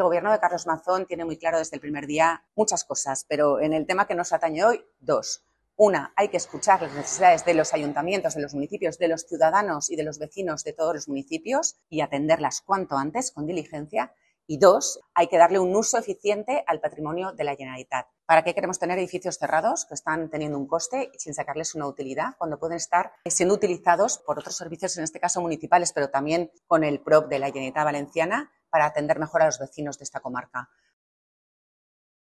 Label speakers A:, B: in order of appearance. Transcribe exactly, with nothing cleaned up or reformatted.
A: Gobierno de Carlos Mazón tiene muy claro desde el primer día muchas cosas, pero en el tema que nos atañe hoy, dos. Una, hay que escuchar las necesidades de los ayuntamientos, de los municipios, de los ciudadanos y de los vecinos de todos los municipios y atenderlas cuanto antes, con diligencia. Y dos, hay que darle un uso eficiente al patrimonio de la Generalitat. ¿Para qué queremos tener edificios cerrados que están teniendo un coste y sin sacarles una utilidad cuando pueden estar siendo utilizados por otros servicios, en este caso municipales, pero también con el P R O C de la Generalitat Valenciana para atender mejor a los vecinos de esta comarca?